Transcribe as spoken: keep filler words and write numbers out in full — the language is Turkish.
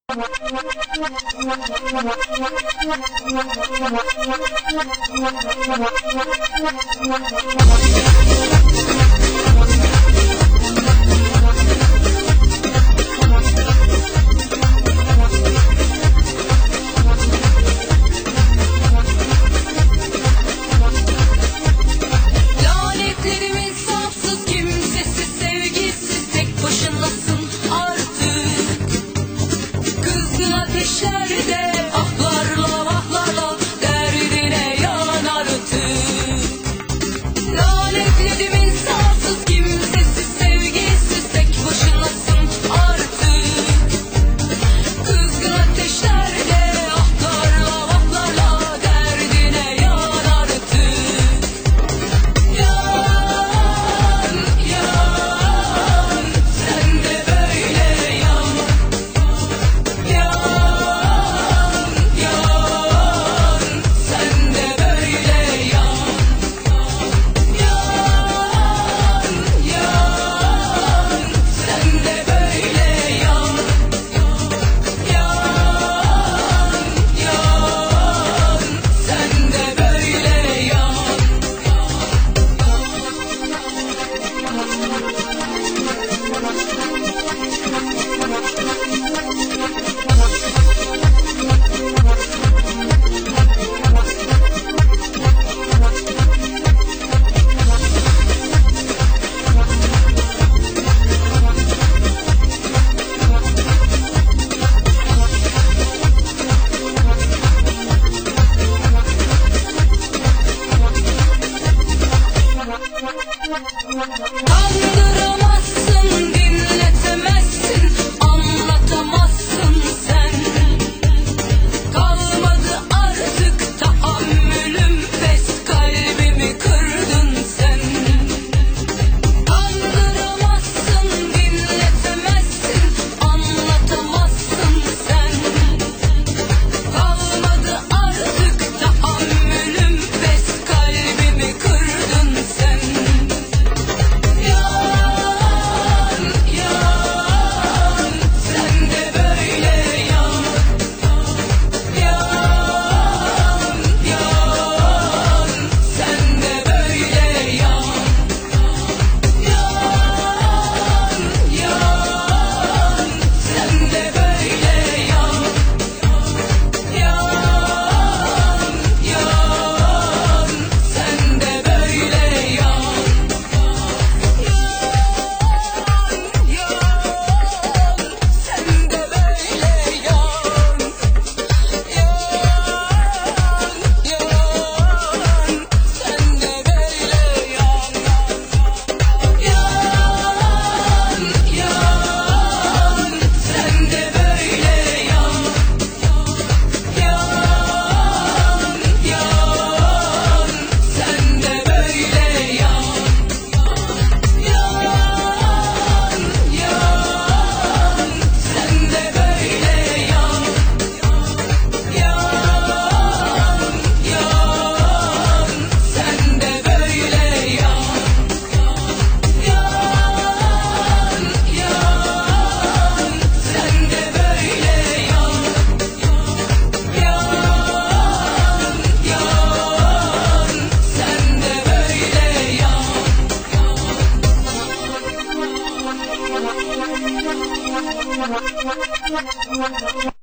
Lanetlerimiz safsız, kimsesiz, sevgisiz, tek başınasın artık. Kızgın ateşlerde ahlarla vahlarla derdine yanan artık. Lanetlerimiz safsız, kimsesiz, sevgisiz, tek başınasın artık. Kızgın ateşlerde ahlarla vahlarla derdine yanan artık. Yan, yan, sen de böyle yan. Yan, yan, sen de böyle yan. Yan, yan, sen de böyle yan. Kandıramazsın, dinletemezsin, anlatamazsın sen. Kalmadı artık tahammülüm, pes kalbimi kırdın sen. Kandıramazsın, dinletemezsin, anlatamazsın sen. Kalmadı artık tahammülüm, pes kalbimi kırdın sen. Yan, yan, sen de böyle yan. Yan, yan, sen de böyle yan. Yan, yan, sen de böyle yan. Yan, yan, sen de böyle yan. Thank you.